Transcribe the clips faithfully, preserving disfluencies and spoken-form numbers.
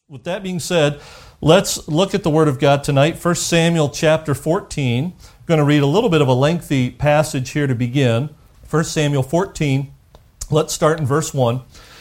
With that being said, let's look at the Word of God tonight. First Samuel chapter fourteen. I'm going to read a little bit of a lengthy passage here to begin. First Samuel fourteen. Let's start in verse one.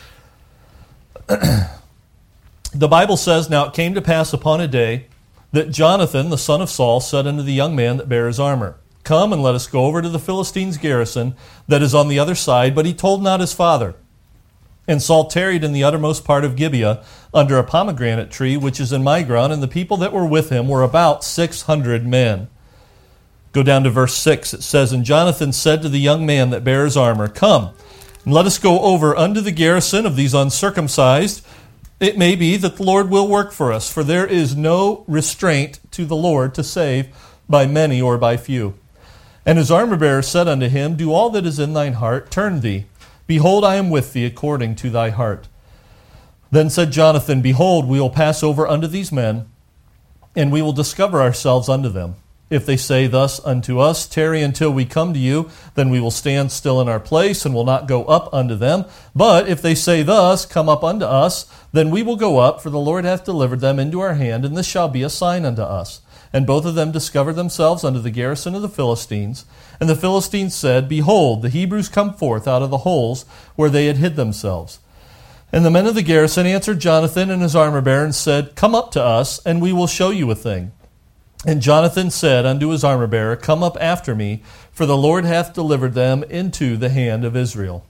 The Bible says, "Now it came to pass upon a day that Jonathan, the son of Saul, said unto the young man that bare his armor, Come and let us go over to the Philistines' garrison that is on the other side. But he told not his father. And Saul tarried in the uttermost part of Gibeah under a pomegranate tree, which is in Migron, and the people that were with him were about six hundred men." Go down to verse six. It says, "And Jonathan said to the young man that bare his armor, Come, and let us go over unto the garrison of these uncircumcised. It may be that the Lord will work for us, for there is no restraint to the Lord to save by many or by few. And his armor-bearer said unto him, Do all that is in thine heart, turn thee. Behold, I am with thee according to thy heart. Then said Jonathan, Behold, we will pass over unto these men, and we will discover ourselves unto them. If they say thus unto us, Tarry until we come to you, then we will stand still in our place, and will not go up unto them. But if they say thus, Come up unto us, then we will go up, for the Lord hath delivered them into our hand, and this shall be a sign unto us. And both of them discovered themselves unto the garrison of the Philistines. And the Philistines said, Behold, the Hebrews come forth out of the holes where they had hid themselves. And the men of the garrison answered Jonathan and his armor-bearer, and said, Come up to us, and we will show you a thing. And Jonathan said unto his armor-bearer, Come up after me, for the Lord hath delivered them into the hand of Israel.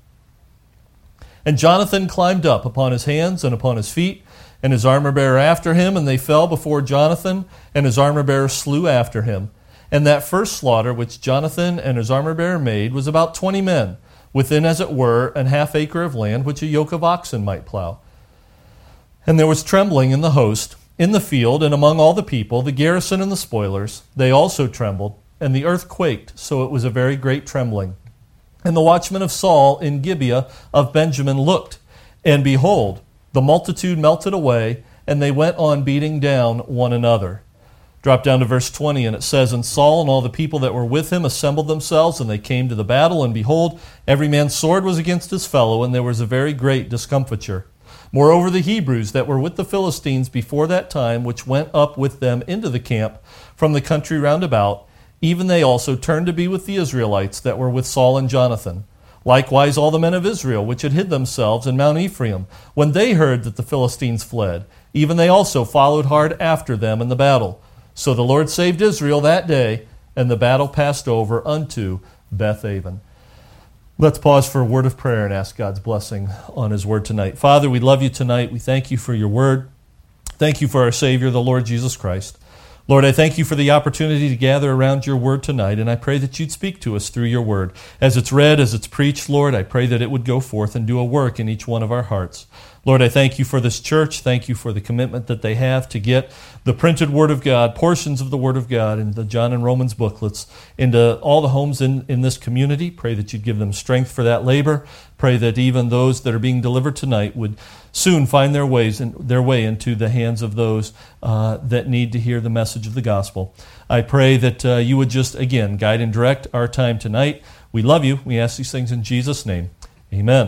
And Jonathan climbed up upon his hands and upon his feet, and his armor-bearer after him, and they fell before Jonathan, and his armor-bearer slew after him. And that first slaughter which Jonathan and his armor-bearer made was about twenty men, within, as it were, an half acre of land, which a yoke of oxen might plow. And there was trembling in the host, in the field, and among all the people, the garrison and the spoilers. They also trembled, and the earth quaked, so it was a very great trembling. And the watchmen of Saul in Gibeah of Benjamin looked, and behold, the multitude melted away, and they went on beating down one another." Drop down to verse twenty, and it says, "And Saul and all the people that were with him assembled themselves, and they came to the battle, and behold, every man's sword was against his fellow, and there was a very great discomfiture. Moreover, the Hebrews that were with the Philistines before that time, which went up with them into the camp from the country round about, even they also turned to be with the Israelites that were with Saul and Jonathan. Likewise all the men of Israel, which had hid themselves in Mount Ephraim, when they heard that the Philistines fled, even they also followed hard after them in the battle. So the Lord saved Israel that day, and the battle passed over unto Bethaven." Let's pause for a word of prayer and ask God's blessing on His Word tonight. Father, we love you tonight. We thank you for your Word. Thank you for our Savior, the Lord Jesus Christ. Lord, I thank you for the opportunity to gather around your word tonight, and I pray that you'd speak to us through your word. As it's read, as it's preached, Lord, I pray that it would go forth and do a work in each one of our hearts. Lord, I thank you for this church. Thank you for the commitment that they have to get the printed Word of God, portions of the Word of God, and the John and Romans booklets into all the homes in, in this community. Pray that you'd give them strength for that labor. Pray that even those that are being delivered tonight would soon find their ways in, their way into the hands of those uh, that need to hear the message of the gospel. I pray that uh, you would just, again, guide and direct our time tonight. We love you. We ask these things in Jesus' name. Amen.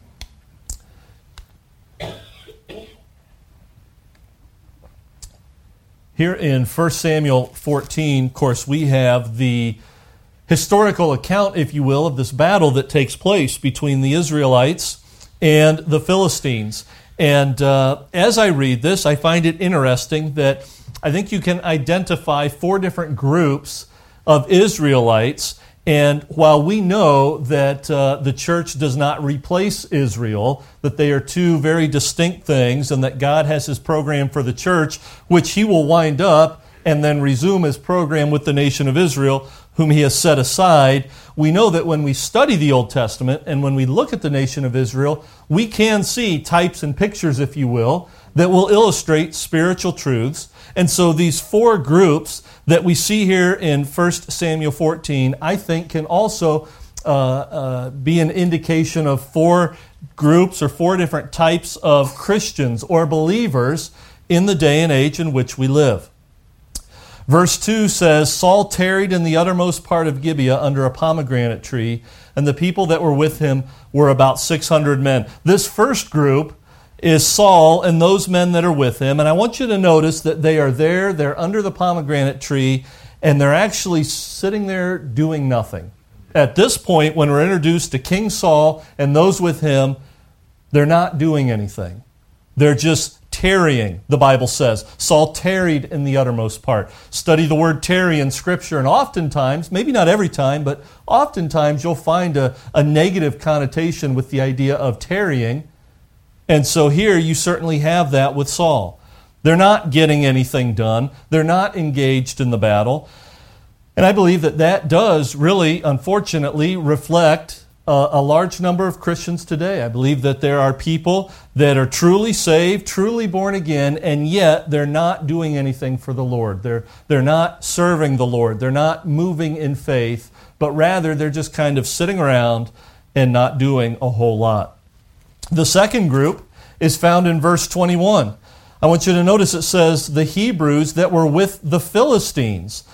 Here in First Samuel fourteen, of course, we have the historical account, if you will, of this battle that takes place between the Israelites and the Philistines. And uh, as I read this, I find it interesting that I think you can identify four different groups of Israelites. And while we know that uh, the church does not replace Israel, that they are two very distinct things, and that God has His program for the church, which He will wind up and then resume His program with the nation of Israel, whom He has set aside, we know that when we study the Old Testament and when we look at the nation of Israel, we can see types and pictures, if you will, that will illustrate spiritual truths. And so these four groups that we see here in First Samuel fourteen, I think can also uh, uh, be an indication of four groups or four different types of Christians or believers in the day and age in which we live. Verse two says, Saul tarried in the uttermost part of Gibeah under a pomegranate tree, and the people that were with him were about six hundred men. This first group is Saul and those men that are with him. And I want you to notice that they are there, they're under the pomegranate tree, and they're actually sitting there doing nothing. At this point, when we're introduced to King Saul and those with him, they're not doing anything. They're just tarrying, the Bible says. Saul tarried in the uttermost part. Study the word tarry in Scripture, and oftentimes, maybe not every time, but oftentimes you'll find a, a negative connotation with the idea of tarrying. And so here you certainly have that with Saul. They're not getting anything done. They're not engaged in the battle. And I believe that that does really, unfortunately, reflect Uh, a large number of Christians today. I believe that there are people that are truly saved, truly born again, and yet they're not doing anything for the Lord. They're, they're not serving the Lord. They're not moving in faith, but rather they're just kind of sitting around and not doing a whole lot. The second group is found in verse twenty-one. I want you to notice it says, the Hebrews that were with the Philistines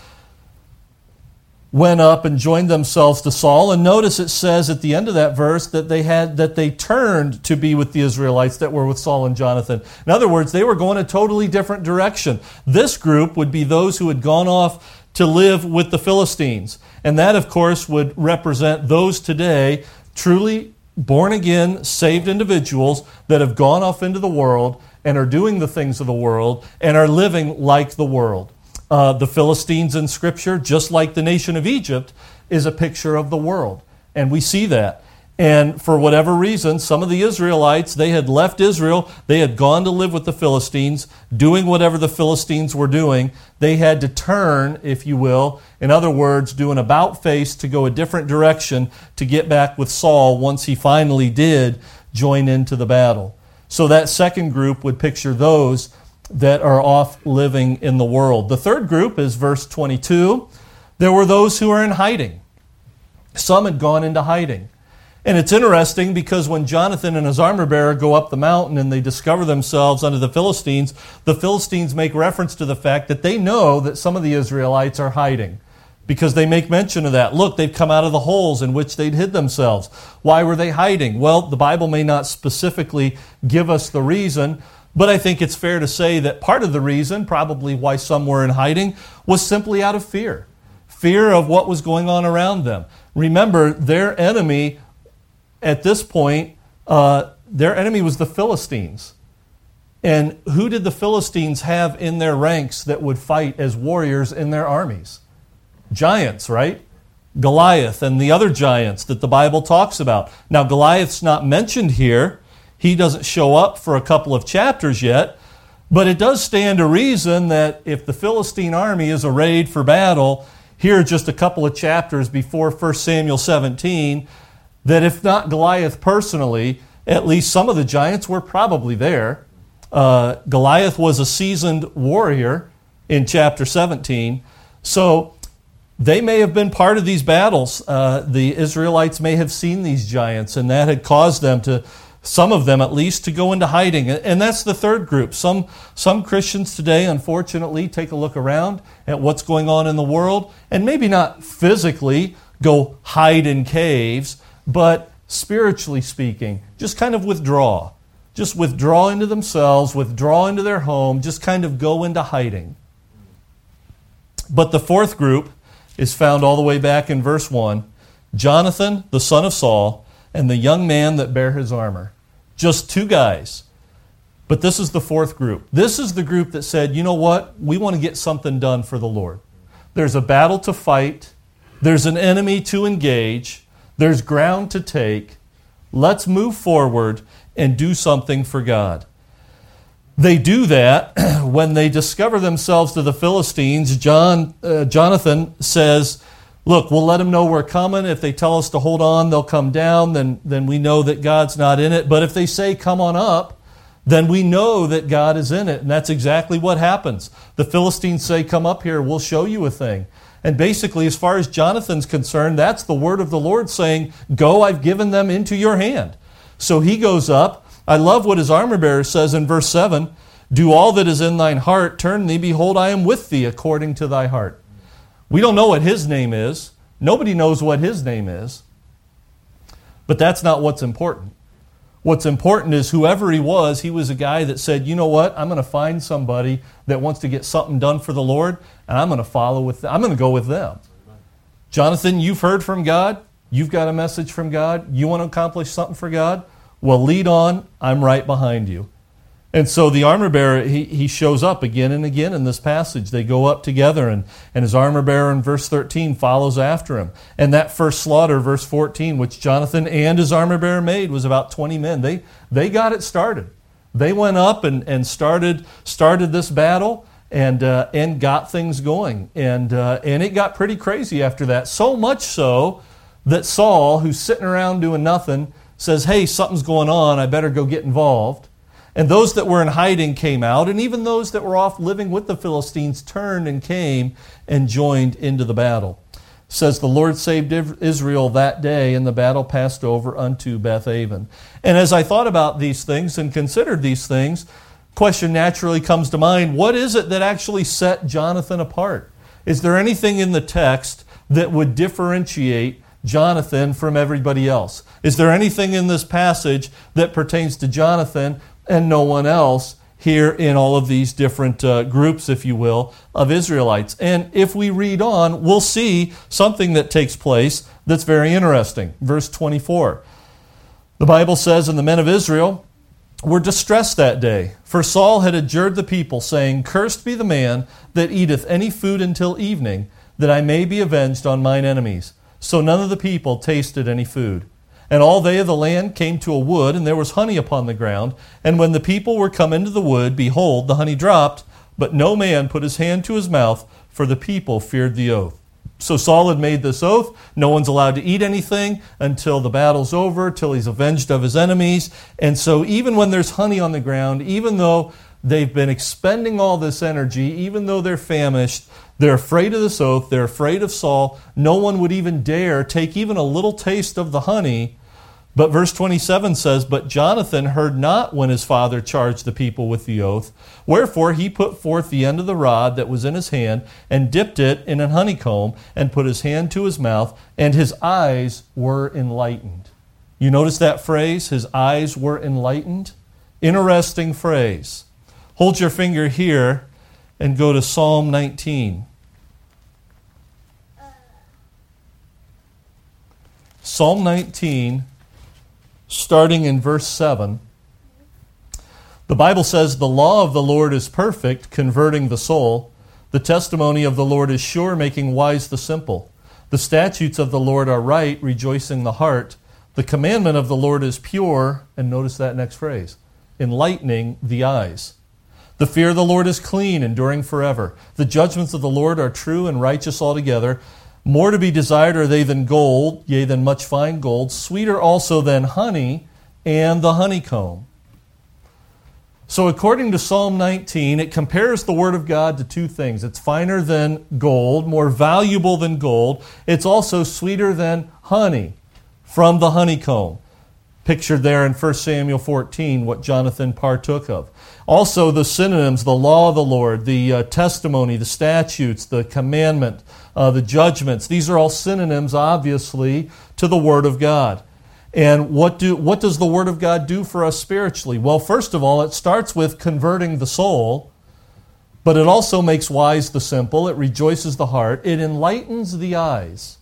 went up and joined themselves to Saul. And notice it says at the end of that verse that they had that they turned to be with the Israelites that were with Saul and Jonathan. In other words, they were going a totally different direction. This group would be those who had gone off to live with the Philistines. And that, of course, would represent those today, truly born-again, saved individuals that have gone off into the world and are doing the things of the world and are living like the world. Uh, the Philistines in Scripture, just like the nation of Egypt, is a picture of the world. And we see that. And for whatever reason, some of the Israelites, they had left Israel. They had gone to live with the Philistines, doing whatever the Philistines were doing. They had to turn, if you will, in other words, do an about-face to go a different direction to get back with Saul once he finally did join into the battle. So that second group would picture those that are off living in the world. The third group is verse twenty-two. There were those who are in hiding. Some had gone into hiding. And it's interesting because when Jonathan and his armor bearer go up the mountain and they discover themselves under the Philistines, the Philistines make reference to the fact that they know that some of the Israelites are hiding. Because they make mention of that. Look, they've come out of the holes in which they'd hid themselves. Why were they hiding? Well, the Bible may not specifically give us the reason, but I think it's fair to say that part of the reason, probably why some were in hiding, was simply out of fear. Fear of what was going on around them. Remember, their enemy at this point, uh, their enemy was the Philistines. And who did the Philistines have in their ranks that would fight as warriors in their armies? Giants, right? Goliath and the other giants that the Bible talks about. Now, Goliath's not mentioned here. He doesn't show up for a couple of chapters yet, but it does stand to reason that if the Philistine army is arrayed for battle, here just a couple of chapters before First Samuel seventeen, that if not Goliath personally, at least some of the giants were probably there. Uh, Goliath was a seasoned warrior in chapter seventeen, so they may have been part of these battles. Uh, the Israelites may have seen these giants, and that had caused them to some of them at least, to go into hiding. And that's the third group. Some, some Christians today, unfortunately, take a look around at what's going on in the world and maybe not physically go hide in caves, but spiritually speaking, just kind of withdraw. Just withdraw into themselves, withdraw into their home, just kind of go into hiding. But the fourth group is found all the way back in verse one. Jonathan, the son of Saul, and the young man that bare his armor. Just two guys. But this is the fourth group. This is the group that said, you know what? We want to get something done for the Lord. There's a battle to fight. There's an enemy to engage. There's ground to take. Let's move forward and do something for God. They do that when they discover themselves to the Philistines. John, uh, Jonathan says, look, we'll let them know we're coming. If they tell us to hold on, they'll come down. Then, then we know that God's not in it. But if they say, come on up, then we know that God is in it. And that's exactly what happens. The Philistines say, come up here, we'll show you a thing. And basically, as far as Jonathan's concerned, that's the word of the Lord saying, go, I've given them into your hand. So he goes up. I love what his armor bearer says in verse seven. Do all that is in thine heart, turn thee, behold, I am with thee according to thy heart. We don't know what his name is. Nobody knows what his name is. But that's not what's important. What's important is whoever he was, he was a guy that said, you know what, I'm going to find somebody that wants to get something done for the Lord, and I'm going to follow with them. I'm going to go with them. Jonathan, you've heard from God. You've got a message from God. You want to accomplish something for God? Well, lead on. I'm right behind you. And so the armor bearer, he, he shows up again and again in this passage. They go up together, and, and his armor bearer in verse thirteen follows after him. And that first slaughter, verse fourteen, which Jonathan and his armor bearer made, was about twenty men. They they got it started. They went up and, and started started this battle and uh, and got things going. And uh, and it got pretty crazy after that. So much so that Saul, who's sitting around doing nothing, says, hey, something's going on. I better go get involved. And those that were in hiding came out, and even those that were off living with the Philistines turned and came and joined into the battle. It says, the Lord saved Israel that day, and the battle passed over unto Bethaven. And as I thought about these things and considered these things, question naturally comes to mind, what is it that actually set Jonathan apart? Is there anything in the text that would differentiate Jonathan from everybody else? Is there anything in this passage that pertains to Jonathan and no one else here in all of these different uh, groups, if you will, of Israelites? And if we read on, we'll see something that takes place that's very interesting. Verse twenty-four. The Bible says, and the men of Israel were distressed that day, for Saul had adjured the people, saying, cursed be the man that eateth any food until evening, that I may be avenged on mine enemies. So none of the people tasted any food. And all they of the land came to a wood, and there was honey upon the ground. And when the people were come into the wood, behold, the honey dropped, but no man put his hand to his mouth, for the people feared the oath. So Saul had made this oath. No one's allowed to eat anything until the battle's over, till he's avenged of his enemies. And so even when there's honey on the ground, even though they've been expending all this energy, even though they're famished, they're afraid of this oath, they're afraid of Saul. No one would even dare take even a little taste of the honey. But verse twenty-seven says, but Jonathan heard not when his father charged the people with the oath. Wherefore he put forth the end of the rod that was in his hand, and dipped it in an honeycomb, and put his hand to his mouth, and his eyes were enlightened. You notice that phrase, his eyes were enlightened? Interesting phrase. Hold your finger here and go to Psalm nineteen. Psalm nineteen, starting in verse seven. The Bible says, the law of the Lord is perfect, converting the soul. The testimony of the Lord is sure, making wise the simple. The statutes of the Lord are right, rejoicing the heart. The commandment of the Lord is pure, and notice that next phrase, enlightening the eyes. The fear of the Lord is clean, enduring forever. The judgments of the Lord are true and righteous altogether. More to be desired are they than gold, yea, than much fine gold, sweeter also than honey and the honeycomb. So according to Psalm nineteen, it compares the Word of God to two things. It's finer than gold, more valuable than gold. It's also sweeter than honey from the honeycomb. Pictured there in First Samuel fourteen, what Jonathan partook of. Also the synonyms, the law of the Lord, the uh, testimony, the statutes, the commandment, uh, the judgments. These are all synonyms, obviously, to the Word of God. And what do what does the Word of God do for us spiritually? Well, first of all, it starts with converting the soul, but it also makes wise the simple. It rejoices the heart. It enlightens the eyes.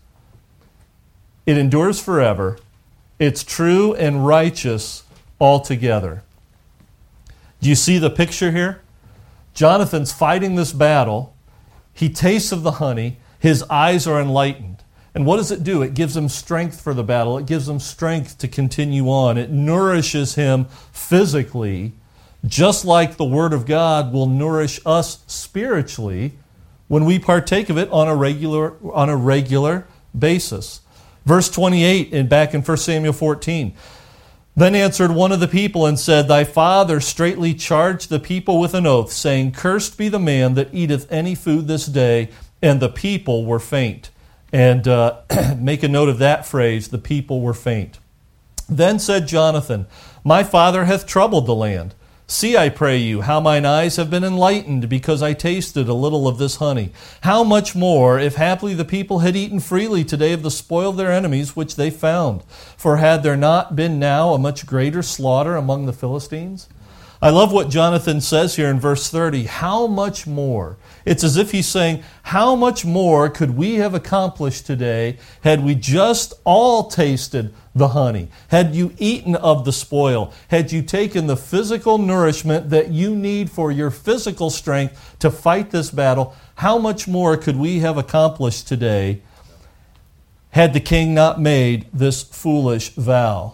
It endures forever. It's true and righteous altogether. Do you see the picture here? Jonathan's fighting this battle. He tastes of the honey. His eyes are enlightened. And what does it do? It gives him strength for the battle. It gives him strength to continue on. It nourishes him physically, just like the Word of God will nourish us spiritually when we partake of it on a regular, on a regular basis. Verse twenty-eight, and back in First Samuel fourteen. Then answered one of the people and said, Thy father straitly charged the people with an oath, saying, Cursed be the man that eateth any food this day. And the people were faint. And uh, make a note of that phrase, the people were faint. Then said Jonathan, My father hath troubled the land. See, I pray you, how mine eyes have been enlightened, because I tasted a little of this honey. How much more, if haply the people had eaten freely today of the spoil of their enemies, which they found? For had there not been now a much greater slaughter among the Philistines? I love what Jonathan says here in verse thirty. How much more? It's as if he's saying, how much more could we have accomplished today had we just all tasted the honey? Had you eaten of the spoil? Had you taken the physical nourishment that you need for your physical strength to fight this battle? How much more could we have accomplished today had the king not made this foolish vow?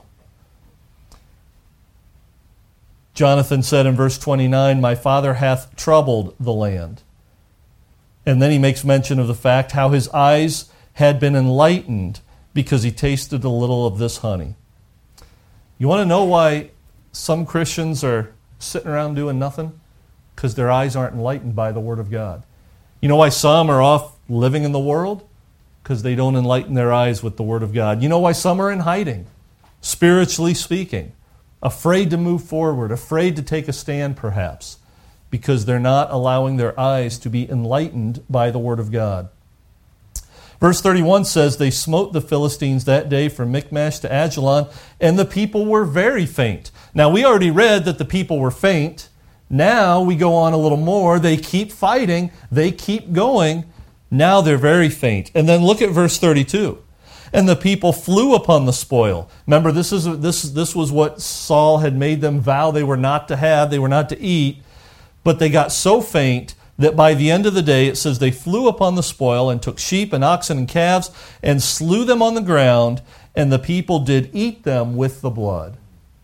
Jonathan said in verse twenty-nine, my father hath troubled the land. And then he makes mention of the fact how his eyes had been enlightened because he tasted a little of this honey. You want to know why some Christians are sitting around doing nothing? Because their eyes aren't enlightened by the Word of God. You know why some are off living in the world? Because they don't enlighten their eyes with the Word of God. You know why some are in hiding, spiritually speaking? Afraid to move forward, afraid to take a stand perhaps, because they're not allowing their eyes to be enlightened by the Word of God. Verse thirty-one says, they smote the Philistines that day from Michmash to Ajalon, and the people were very faint. Now, we already read that the people were faint. Now we go on a little more. They keep fighting. They keep going. Now they're very faint. And then look at verse thirty-two. And the people flew upon the spoil. Remember, this is this this was what Saul had made them vow they were not to have, they were not to eat. But they got so faint that by the end of the day, it says they flew upon the spoil and took sheep and oxen and calves and slew them on the ground, and the people did eat them with the blood.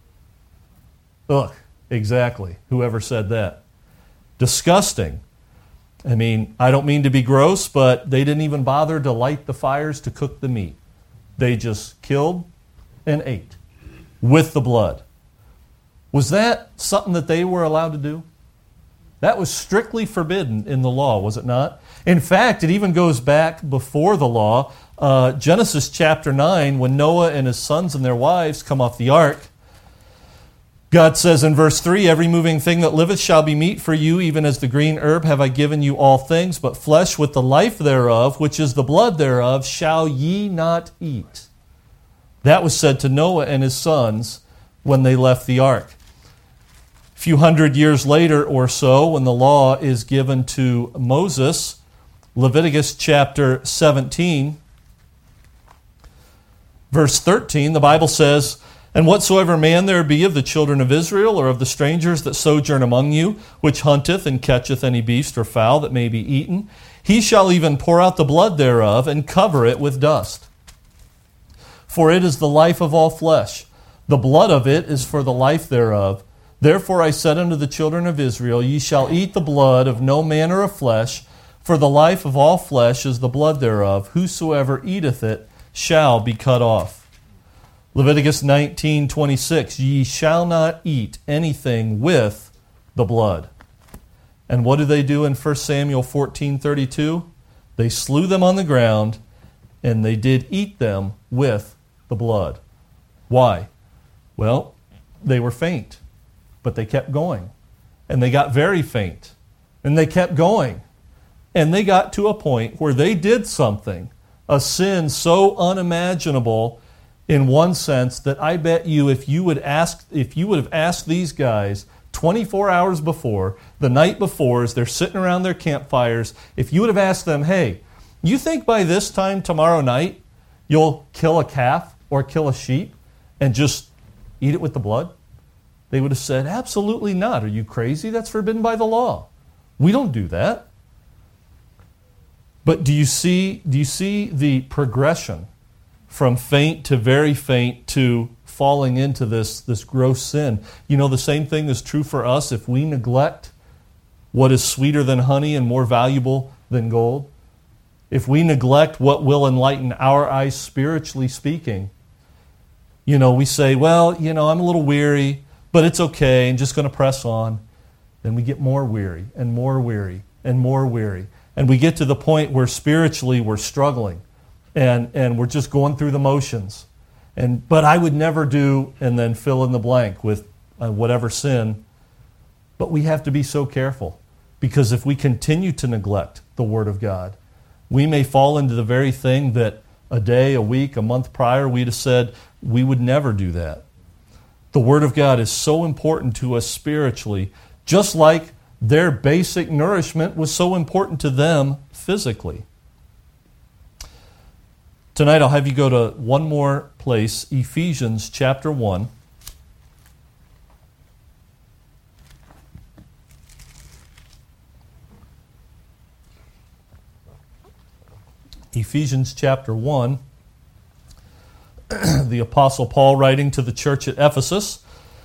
Ugh, exactly. Whoever said that. Disgusting. I mean, I don't mean to be gross, but they didn't even bother to light the fires to cook the meat. They just killed and ate with the blood. Was that something that they were allowed to do? That was strictly forbidden in the law, was it not? In fact, it even goes back before the law. Uh, Genesis chapter nine, when Noah and his sons and their wives come off the ark, God says in verse three, every moving thing that liveth shall be meat for you, even as the green herb have I given you all things, but flesh with the life thereof, which is the blood thereof, shall ye not eat. That was said to Noah and his sons when they left the ark. A few hundred years later or so, when the law is given to Moses, Leviticus chapter seventeen, verse thirteen, the Bible says, and whatsoever man there be of the children of Israel, or of the strangers that sojourn among you, which hunteth and catcheth any beast or fowl that may be eaten, he shall even pour out the blood thereof, and cover it with dust. For it is the life of all flesh. The blood of it is for the life thereof. Therefore I said unto the children of Israel, ye shall eat the blood of no manner of flesh, for the life of all flesh is the blood thereof. Whosoever eateth it shall be cut off. Leviticus nineteen twenty-six, ye shall not eat anything with the blood. And what do they do in First Samuel fourteen thirty-two? They slew them on the ground, and they did eat them with the blood. Why? Well, they were faint, but they kept going. And they got very faint, and they kept going. And they got to a point where they did something, a sin so unimaginable in one sense that I bet you if you would ask, if you would have asked these guys twenty-four hours before, the night before, as they're sitting around their campfires, if you would have asked them, hey, you think by this time tomorrow night you'll kill a calf or kill a sheep and just eat it with the blood? They would have said, absolutely not. Are you crazy? That's forbidden by the law. We don't do that. But do you see, do you see the progression from faint to very faint to falling into this, this gross sin? You know, the same thing is true for us if we neglect what is sweeter than honey and more valuable than gold. If we neglect what will enlighten our eyes spiritually speaking, you know, we say, well, you know, I'm a little weary, but it's okay, I'm just going to press on. Then we get more weary and more weary and more weary. And we get to the point where spiritually we're struggling. And and we're just going through the motions. And but I would never do, and then fill in the blank with uh, whatever sin But we have to be so careful, because if we continue to neglect the Word of God, we may fall into the very thing that a day, a week, a month prior we'd have said we would never do that. The Word of God is so important to us spiritually, just like their basic nourishment was so important to them physically. Tonight I'll have you go to one more place, Ephesians chapter one. Ephesians chapter one, the Apostle Paul writing to the church at Ephesus,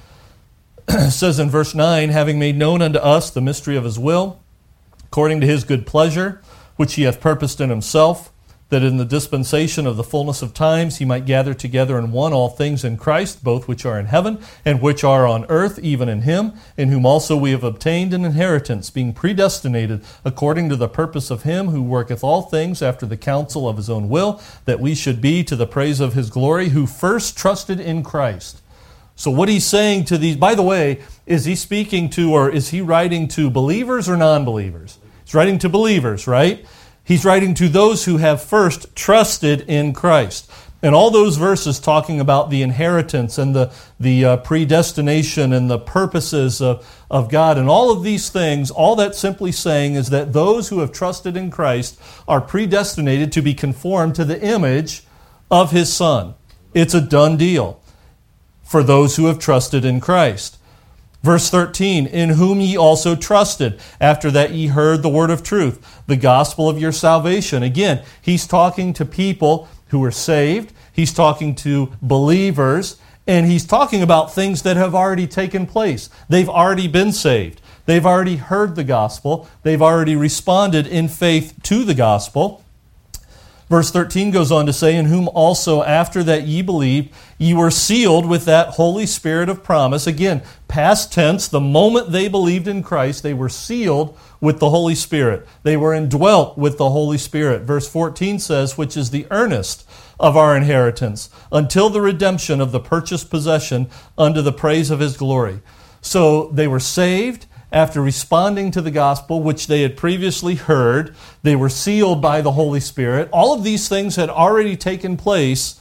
says in verse nine, having made known unto us the mystery of his will, according to his good pleasure, which he hath purposed in himself, that in the dispensation of the fullness of times he might gather together in one all things in Christ, both which are in heaven and which are on earth, even in him, in whom also we have obtained an inheritance, being predestinated according to the purpose of him who worketh all things after the counsel of his own will, that we should be to the praise of his glory, who first trusted in Christ. So what he's saying to these, by the way, is he speaking to, or is he writing to believers or non-believers? He's writing to believers, right? He's writing to those who have first trusted in Christ. And all those verses talking about the inheritance and the, the uh, predestination and the purposes of, of God and all of these things, all that's simply saying is that those who have trusted in Christ are predestinated to be conformed to the image of his Son. It's a done deal for those who have trusted in Christ. Verse thirteen, in whom ye also trusted, after that ye heard the word of truth, the gospel of your salvation. Again, he's talking to people who are saved. He's talking to believers. And he's talking about things that have already taken place. They've already been saved. They've already heard the gospel. They've already responded in faith to the gospel. Verse thirteen goes on to say, in whom also after that ye believed, ye were sealed with that Holy Spirit of promise. Again, past tense, the moment they believed in Christ, they were sealed with the Holy Spirit. They were indwelt with the Holy Spirit. Verse fourteen says, which is the earnest of our inheritance, until the redemption of the purchased possession unto the praise of his glory. So they were saved. After responding to the gospel, which they had previously heard, they were sealed by the Holy Spirit. All of these things had already taken place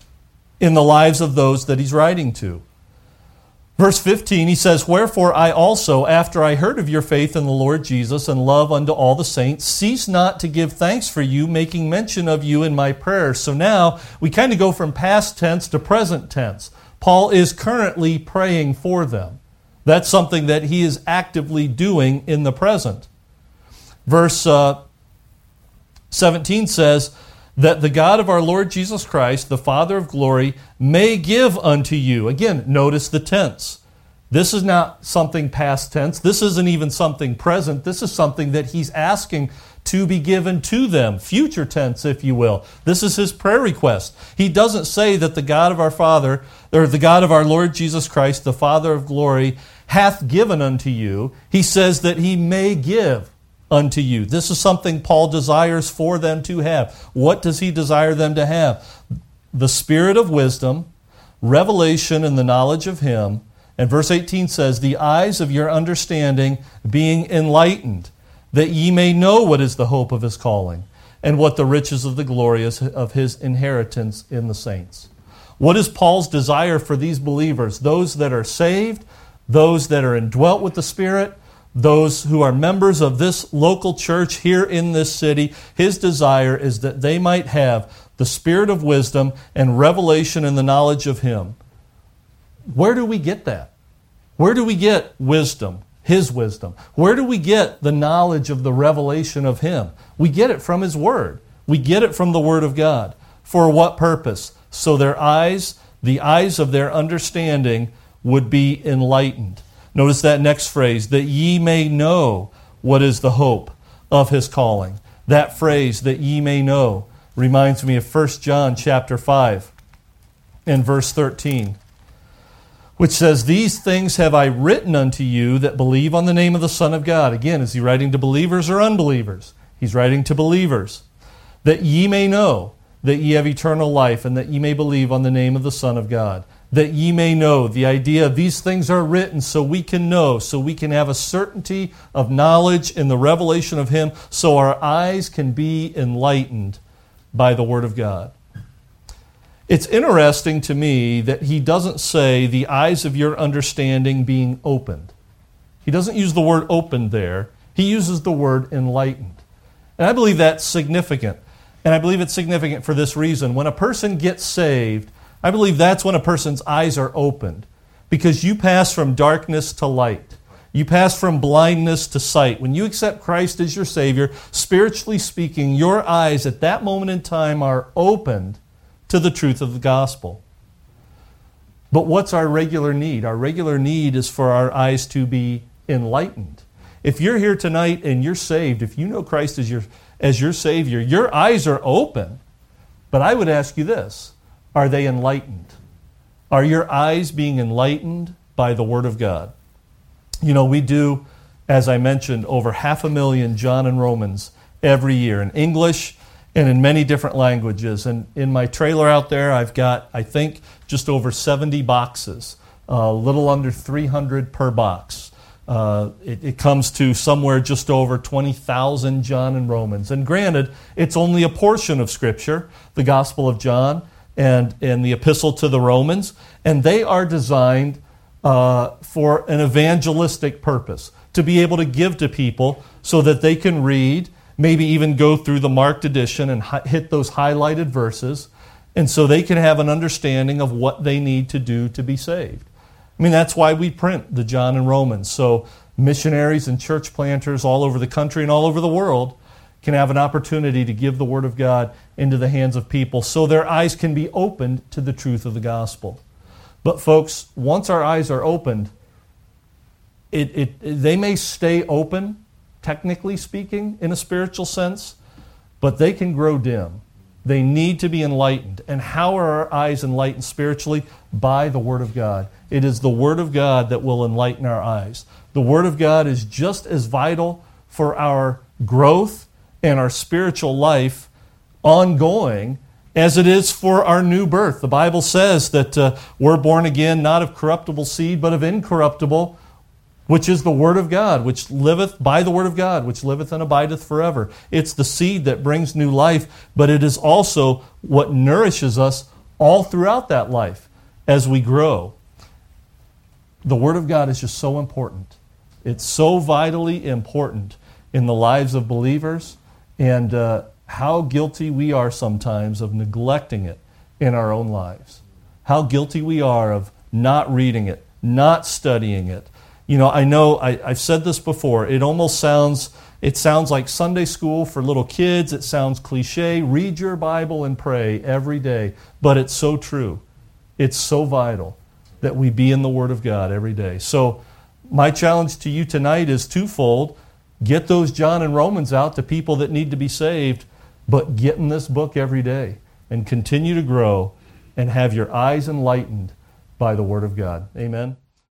in the lives of those that he's writing to. Verse fifteen, he says, wherefore I also, after I heard of your faith in the Lord Jesus and love unto all the saints, cease not to give thanks for you, making mention of you in my prayers. So now we kind of go from past tense to present tense. Paul is currently praying for them. That's something that he is actively doing in the present. Verse uh, seventeen says, that the God of our Lord Jesus Christ, the Father of glory, may give unto you. Again, notice the tense. This is not something past tense. This isn't even something present. This is something that he's asking to be given to them. Future tense, if you will. This is his prayer request. He doesn't say that the God of our Father, or the God of our Lord Jesus Christ, the Father of glory, hath given unto you. He says that he may give unto you. This is something Paul desires for them to have. What does he desire them to have? The spirit of wisdom, revelation and the knowledge of him. And verse eighteen says, the eyes of your understanding being enlightened, that ye may know what is the hope of his calling, and what the riches of the glory is of his inheritance in the saints. What is Paul's desire for these believers? Those that are saved, those that are indwelt with the Spirit, those who are members of this local church here in this city. His desire is that they might have the spirit of wisdom and revelation and the knowledge of him. Where do we get that? Where do we get wisdom? His wisdom. Where do we get the knowledge of the revelation of him? We get it from his word. We get it from the word of God. For what purpose? So their eyes, the eyes of their understanding would be enlightened. Notice that next phrase, that ye may know what is the hope of his calling. That phrase, that ye may know, reminds me of First John chapter five and verse thirteen, which says, these things have I written unto you that believe on the name of the Son of God. Again, is he writing to believers or unbelievers? He's writing to believers. That ye may know that ye have eternal life, and that ye may believe on the name of the Son of God. that ye may know. The idea of these things are written so we can know, so we can have a certainty of knowledge in the revelation of Him, so our eyes can be enlightened by the Word of God. It's interesting to me that he doesn't say the eyes of your understanding being opened. He doesn't use the word opened there. He uses the word enlightened. And I believe that's significant. And I believe it's significant for this reason. When a person gets saved, I believe that's when a person's eyes are opened. Because you pass from darkness to light. You pass from blindness to sight. When you accept Christ as your Savior, spiritually speaking, your eyes at that moment in time are opened to the truth of the gospel. But what's our regular need? Our regular need is for our eyes to be enlightened. If you're here tonight and you're saved, if you know Christ as your, as your Savior, your eyes are open. But I would ask you this, are they enlightened? Are your eyes being enlightened by the Word of God? You know, we do, as I mentioned, over half a million John and Romans every year in English and in many different languages. And in my trailer out there, I've got, I think, just over seventy boxes, a little under three hundred per box. Uh, it, it comes to somewhere just over twenty thousand John and Romans. And granted, it's only a portion of Scripture, the Gospel of John and, and the Epistle to the Romans, and they are designed uh, for an evangelistic purpose, to be able to give to people so that they can read, maybe even go through the marked edition and hi- hit those highlighted verses, and so they can have an understanding of what they need to do to be saved. I mean, that's why we print the John and Romans, so missionaries and church planters all over the country and all over the world can have an opportunity to give the Word of God into the hands of people so their eyes can be opened to the truth of the gospel. But folks, once our eyes are opened, it, it, they may stay open, technically speaking, in a spiritual sense, but they can grow dim. They need to be enlightened. And how are our eyes enlightened spiritually? By the Word of God. It is the Word of God that will enlighten our eyes. The Word of God is just as vital for our growth and our spiritual life ongoing as it is for our new birth. The Bible says that uh, we're born again not of corruptible seed, but of incorruptible, which is the Word of God, which liveth by the Word of God, which liveth and abideth forever. It's the seed that brings new life, but it is also what nourishes us all throughout that life as we grow. The Word of God is just so important. It's so vitally important in the lives of believers, and uh, how guilty we are sometimes of neglecting it in our own lives. How guilty we are of not reading it, not studying it. You know, I know I, I've said this before. It almost sounds, it sounds like Sunday school for little kids. It sounds cliche. Read your Bible and pray every day. But it's so true. It's so vital that we be in the Word of God every day. So my challenge to you tonight is twofold. Get those John and Romans out to people that need to be saved, but get in this book every day and continue to grow and have your eyes enlightened by the Word of God. Amen.